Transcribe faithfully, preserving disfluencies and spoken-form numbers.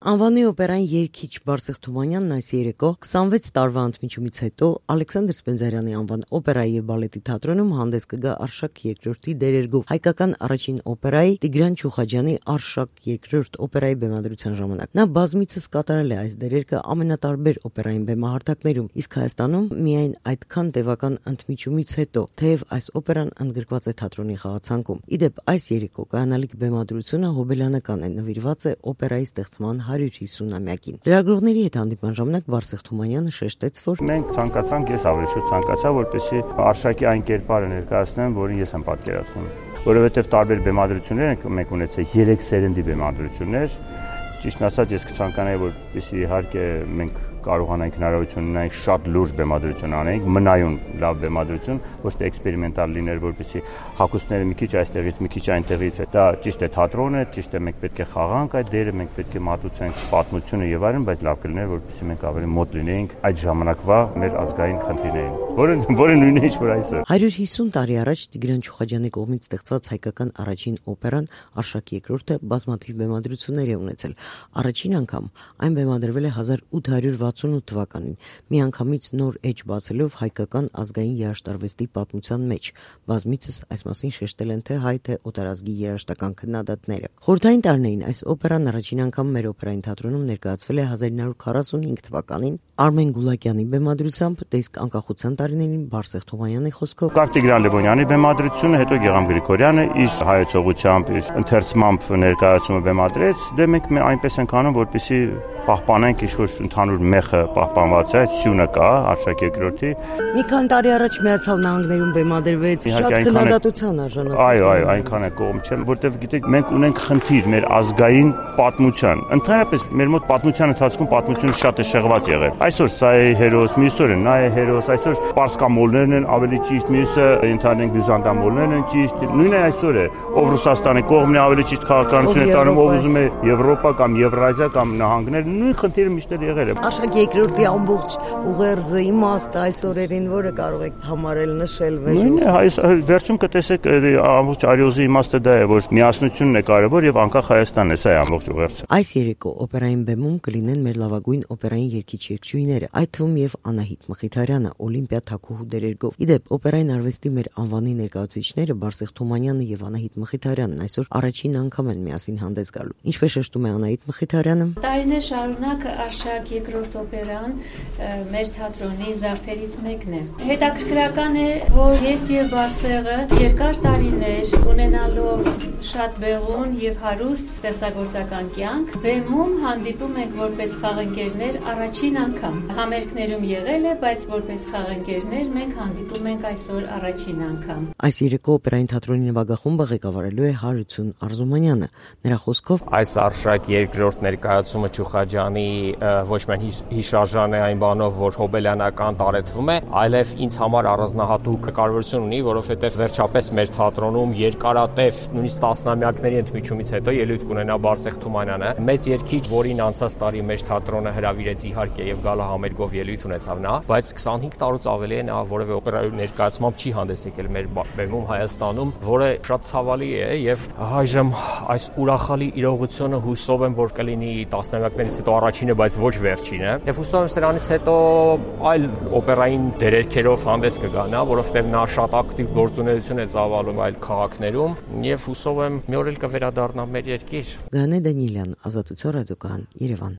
Անվանի օպերային երգիչ Բարսեղ Թումանյանն այս երեկո քսանվեց տարվա ընդմիջումից հետո Ալեքսանդր Սպենդիարյանի անվան օպերայի եւ բալետի թատրոնում հանդես կգա Արշակ երկրորդի դերերգով հայկական առաջին օպերայի Տիգրան Չուխաջյանի Արշակ երկրորդ օպերայի բեմադրության ժամանակ։ Նա բազմիցս կատարել է այս դերերգը ամենատարբեր օպերային բեմահարտակներում, իսկ Հայաստանում միայն այդքան տևական ընդմիջումից հետո, թեև այս օպերան ընդգրկված է թատրոնի խաղացանկում։ Իդեպ այս երեկո կայանալիք բեմադրությունը հոբելյանական է, նվիրված է օպերայի ստեղծման հարյուր հիսունամյակին։ Լրագրողների հետ հանդիպման ժամանակ Բարսեղ Թումանյանը շեշտեց, որ մենք ցանկացանք, ես ավելի շուտ ցանկացա, որպեսզի Արշակի այն կերպարը ներկայացնեմ, որին ես եմ պատկերացնում, որովհետև տարբեր բեմադրություններ մենք ունեցել երեք սերնդի բեմադրություններ։ Ճիշտ ասած, ես կցանկանայի, որպեսզի իհարկե մենք կարողանանք հնարավորություն ունենանք շատ լուրջ բեմադրություն անենք, մնայուն լավ բեմադրություն, ոչ թե էքսպերիմենտալ լիներ, որպեսզի հագուստները մի քիչ այստեղից, մի քիչ այնտեղից։ Դա ճիշտ է թատրոն է, ճիշտ է, մենք պետք է խաղանք այդ դերը, մենք պետք է մատուցենք պատմությունը եւ այլն, բայց լավ կլիներ, որպեսզի մենք ավելի մոտ լինեինք այդ ժամանակվա մեր ազգային խնդիրներին, որը որը նույնն է ինչ որ այսօր։ հարյուր հիսուն տարի առաջ Տիգրան Չուխաջյանի կողմից ստեղծված հայկական առաջին օպերան Արշակ երկրորդը բազմաթիվ բեմադրություններ է ունեցել։ Առաջին անգամ այն բեմադրվել է հազար ութ հարյուր վաթսունութ թվականին, միանգամից նոր էջ բացելով հայկական ազգային երաժշտարվեստի պատմության մեջ։ Բազմիցս այս մասին շեշտել են թե հայ թե օտարազգի երաժշտական քննադատները։ Խորհրդային տարիներին այս օպերան առաջին անգամ մեր օպերային թատրոնում ներկայացվել է հազար ինը հարյուր քառասունհինգ թվականին Արմեն Գուլակյանի բեմադրությամբ, տեսք անկախության տարիներին Բարսեղ Թումանյանի խոսքով կար Տիգրան Լևոնյանի բեմադրությունը, հետո Գեգամ Գրիգորյանը իր հայեցողությամբ, իր ընթերցմամբ ներկայացումը բեմադրեց։ Դե մենք այնպես ենք անում, որպեսզի պահպանենք ինչ-որ ընդհանուր մեխը պահպանված է, այդ սյունը կա Արշակ երկրորդի։ Մի քանի տարի առաջ Միացյալ Նահանգներում բեմադրվեց, շատ քննադատության արժանացավ։ Այո, այո, այնքան է կողմ չէ, որտեվ գիտեք, մենք ունենք խնդիր մեր ազգային պատմության։ Ընդհանրապես մեր մոտ պատմության ընթացքում պատմությունը շատ է շեղված եղել։ Այսօր սա է հերոս, մյուսօրը նա է հերոս, այսօր պարսկամոլներն են ավելի ճիշտ, մյուսը ընդհանրենք բյուզանդամոլներն են ճիշտ։ Նույնը այսօր է, ով Ռուսաստանի կողմն է ավելի ճիշտ քաղաքականություն է տանում, ով ուզում է Եվրոպա կամ Եվրազիա կամ նահանգներ, նույն խնդիրը միշտ եղել է։ Արշակ երկրորդի ամբողջ ուղերձը, իմաստը այս օրերին որը կարող եք համարել, նշել վերջում։ Նույնն է, այս վերջում կտեսեք ամբողջ արիոզի իմաստը դա է, որ միասնությունն է կարևոր եւ անկախ Հայաստանն է, սա է ամբողջ ուղերձը։ Այս երեկո օպերային բեմում կլինեն մեր լավագույն օպերային երգիչ-երգչուհիները, այդ թվում եւ Անահիտ Մխիթարյանը, Օլիմպիա թագուհու դերերգով։ Իդեպ օպերային արվեստի մեր անվանի ներկայացուցիչները Բարսեղ Թումանյանը եւ Անահիտ Մխիթարյանն այսօր առաջին անգամ են միասին հանդես գալու։ Ինչպես շեշտում է Անահիտ Մխիթարյանը, տարիներ շարունակ Արշակ երկրորդ օպերան մեր թատրոնի զարդերից մեկն է։ Հետաքրքրական է, որ ես եւ Բարսեղը երկար տարիներ ունենալով շատ բեղուն եւ հարուստ ստեղծագործական կյանք, բեմում հանդիպում ենք որպես խաղընկերներ առաջին անգամ։ Համերգներում եղել է, բայց որպես խաղընկերներ մենք հանդիպում ենք այսօր առաջին անգամ։ Այս երեկո օպերային թատրոնի նվագախումբը ղեկավարելու է Հարություն Արզումանյանը։ Նրա խոսքով այս Արշակ երկրորդ ներկայացումը Չուխաջյանի ոչ միայն հիշարժան է այն բանով, որ հոբելյանական տարեթվում է, այլև ինձ համար առանձնահատուկ կարևորություն ունի, որովհետև վերջապես մեր թատրոնում երկարատև նույնիսկ տասնամյակների ընդմիջումից հետո ելույթ կունենա Բարսեղ Թումանյանը, մեծ երգիչ, որին անցած տարի մեր թատրոնը հրավիրեց իհարկե եւ գալա համերգով ելույթ ունեցավ նա, բայց քսանհինգ տարուց ավելի է նա որևէ օպերայի ներկայացմամբ չի հանդես եկել մեր բեմում Հայաստանում, որը շատ ցավալի է եւ այժմ այս ուրախալի իրողությունը հուսով եմ, որ կլինի տասնամյակներից հետո առաջինը, բայց ոչ վերջինը։ Եվ հուսով եմ սրանից հետո այլ օպերային դերերքերով հանդես կգա նա, որովհետև նա շատ ակտիվ գործունեություն է ծավալում այլ քաղաքներում եւ հուսով եմ մի օր էլ կվերադառնա մեր երկիր։ Գանե Դանիելյան, Ազատություն ռադիոկայան, Երևան։